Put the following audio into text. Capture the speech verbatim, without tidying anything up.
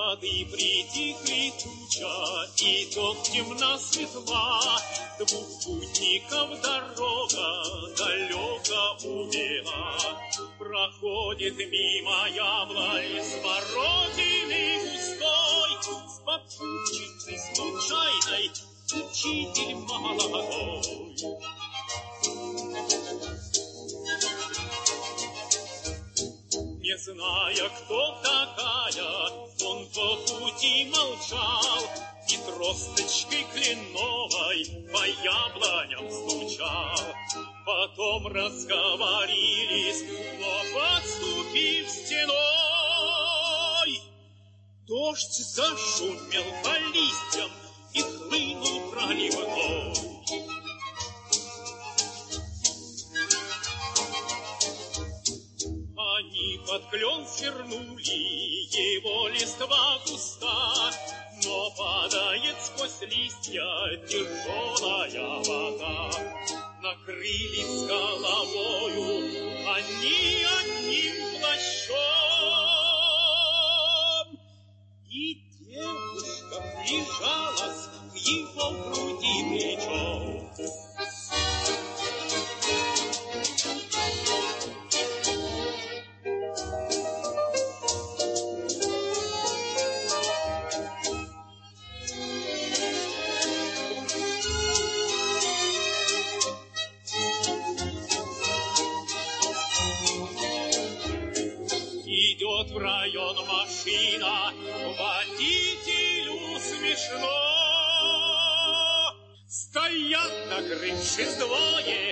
воды притихли туча, и тот темна светла. Двух путников дорога далеко увела. Проходит мимо яблонь смородины густой, с попутчицей случайной учитель молодой. Не зная, кто такая, он по пути молчал и тросточкой кленовой по яблоням стучал. Потом разговорились, но подступив стеной, дождь зашумел по листьям и хлынул проливной. Они под клен свернули, его листва густа, но падает сквозь листья тяжелая вода. Накрылись головою они одним плащом, и девушка прижалась к его груди плечом. Идет в район машина, водителю смешно. Стоят, накрывшись двое,